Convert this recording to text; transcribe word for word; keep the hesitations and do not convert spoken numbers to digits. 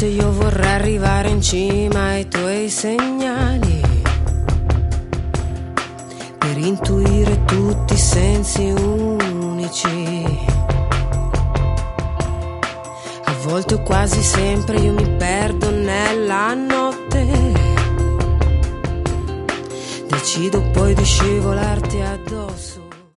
volte io vorrei arrivare in cima ai tuoi segnali, per intuire tutti i sensi unici. A volte o quasi sempre io mi perdo nella notte, decido poi di scivolarti addosso.